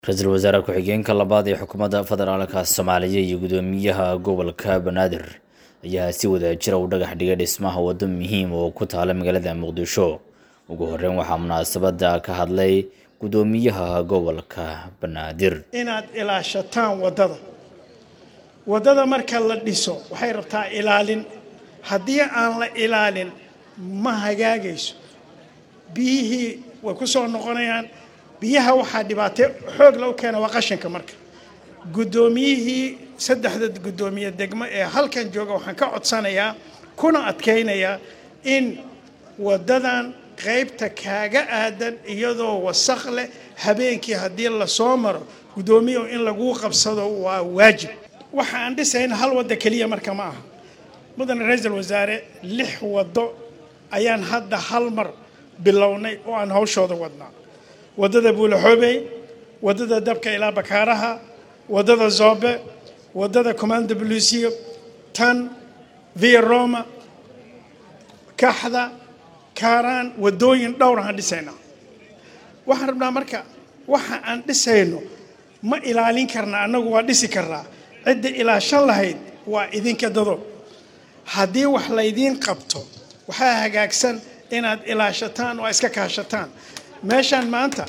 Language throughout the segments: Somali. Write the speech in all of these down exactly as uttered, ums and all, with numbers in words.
رئيس الوزراء ku-xigeenka labaad ee xukuumadda federaalka Soomaaliya iyo gudoomiyaha gobolka Banaadir ayaa si wada jir u dhagax dhigay dhismaha waddo muhiim oo ku taala magaalada Muqdisho. Ugu horreyn waxaa munaasabada ka hadlay gudoomiyaha gobolka Banaadir. Inaad ilaashataan wadada. Wadada marka la dhiso waxay rabtaa ilaalin. Haddii aan la ilaalin ma hagaagayso. Biyihii way ku soo noqonayaan. biyaha waxaa dhibaato xoog loo keenay waa qashinka marka gudoomiyihii saddexda gudoomiye degmo ee halkan jooga waxaan ka codsanayaa kuna adkeynayaa in wadadan qaybta kaaga aadan iyadoo wasakh leh habeenkii hadii la soo maro gudoomiyo in lagu qabsado waa waajib waxa aan dhisayna hal wada kaliya marka ma aha mudan ra'iisul wasaare lix wado ayaan hadda hal mar bilownay oo aan hawshooda wadnaa wadada Buulaxoobey wadada dabka ilaa Bakaaraha wadada Zoobe wadada Command Bluesio tan Via Roma Kaxda Kaaraan wadooyin dhowr ah dhisayna waxaan rabnaa marka waxa aan dhisayno ma ilaalin karna anagu waa dhisi karnaa cid ilaashan lahayd waa idinka dado hadii wax la idin qabto waxa hagaagsan inaad ilaashataan oo iska kaashataan meeshan maanta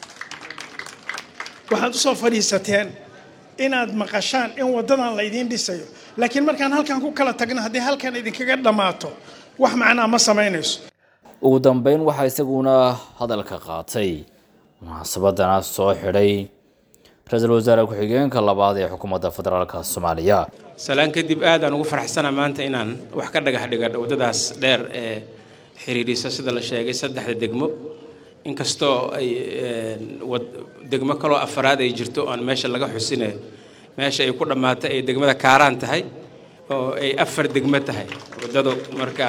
waxaad soo fadhiisateen inaad maqashaan in wadadan la idin dhisayo laakiin markaan halkan ku kala tagno hadii halkan idin kaga dhamaato wax macna ma sameynayso ugu dambeyn waxa isaguna hadalka qaatay munaasabadana soo xiray ra'iisul wasaare ku-xigeenka labaad ee xukuumadda federaalka Soomaaliya salaan kadib aad aan ugu faraxsanahay maanta inaan wax ka dhagax dhigo wadadaas dheer ee xiriirisa sida la sheegay saddexda degmo inkastoo ay degmo kale oo afraad ay jirto aan meesha laga xusinay meesha ay ku dhamaatay ay degmada Kaaraan tahay oo ay afar degmo tahay wadado marka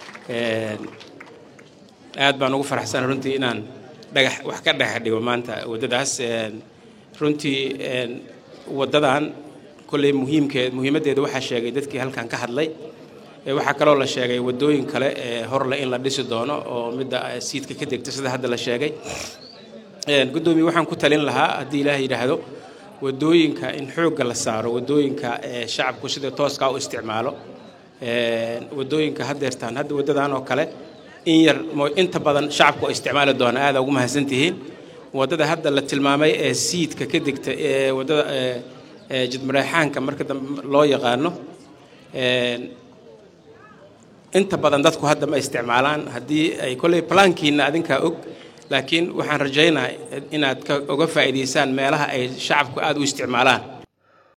aad baan ugu faraxsanahay runtii inaan dhagax wax ka dhagax dhigo maanta wadadaas runtii wadadan kulay muhiimkeed muhiimadeedu waxa sheegay dadkii halkan ka hadlay waxa kale oo la sheegay wadooyin kale ee hor la in la dhisi doono oo midda siidka ka degtay sida hadda la sheegay een gudoomiye waxaan ku talin lahaa hadii Ilaahay yiraahdo wadooyinka in xoog la saaro wadooyinka ee shacabku sida tooska u isticmaalo een wadooyinka hadeertaan hadda wadadan oo kale in yar inta badan shacabku isticmaali doona aad ugu mahadsantihiin wadada hadda la tilmaamay ee siidka ka degtay ee wadada ee jidmareexaanka marka loo yaqaano een inta badan dadku hadda ma isticmaalaan hadii ay kulay plankiina adinka og laakiin waxaan rajaynayaa inaad ka uga faa'iideysaan meelaha ay shacabku aad u isticmaalaan